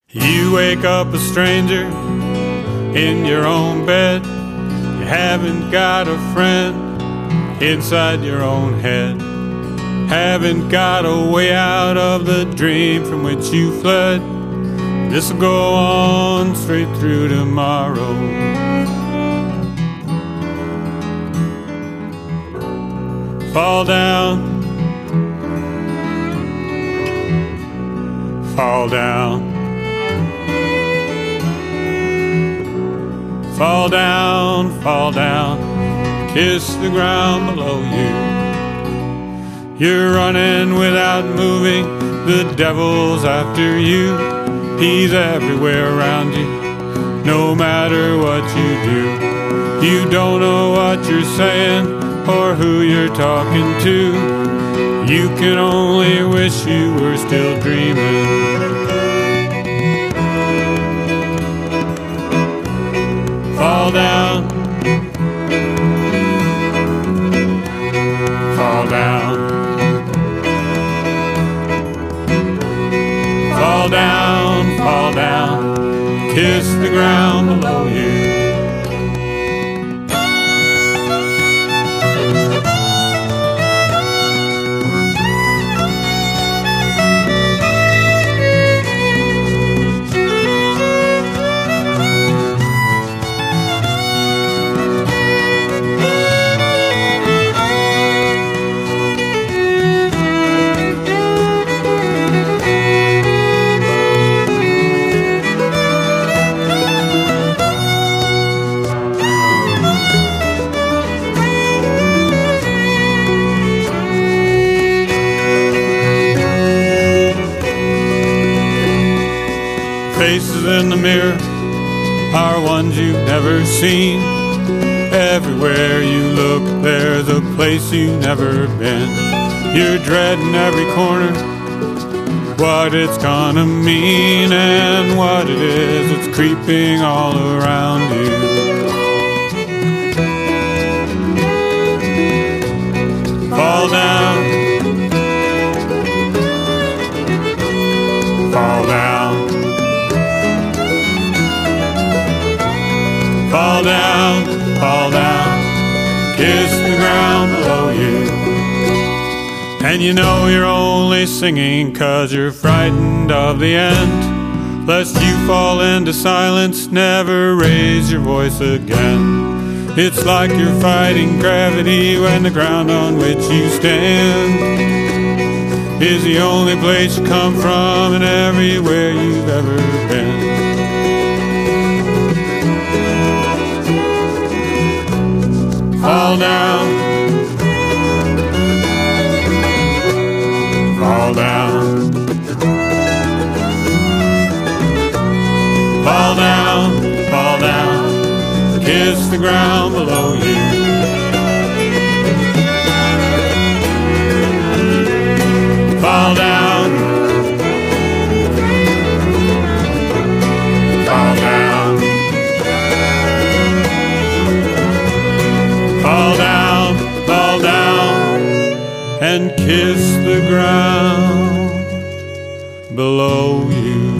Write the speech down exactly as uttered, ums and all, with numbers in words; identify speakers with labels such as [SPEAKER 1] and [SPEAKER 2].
[SPEAKER 1] You wake up a stranger in your own bed. You haven't got a friend inside your own head. Haven't got a way out of the dream from which you fled. This'll go on straight through tomorrow. Fall down, fall down, fall down, fall down, kiss the ground below you. You're running without moving, the devil's after you. He's everywhere around you, no matter what you do. You don't know what you're saying or who you're talking to. You can only wish you were still dreaming. Fall down, fall down, fall down, fall down, kiss the ground below you. Faces in the mirror are ones you've never seen. Everywhere you look, there's a place you've never been. You're dreading every corner, what it's gonna mean and what it is that's creeping all around you. Fall down, fall down, fall down, fall down, kiss the ground below you. And you know you're only singing 'cause you're frightened of the end. Lest you fall into silence, never raise your voice again. It's like you're fighting gravity when the ground on which you stand is the only place you come from and everywhere you've ever been. Fall down, fall down, fall down, fall down, kiss the ground below you. Fall down, fall down, fall down, fall down, and kiss the ground below you.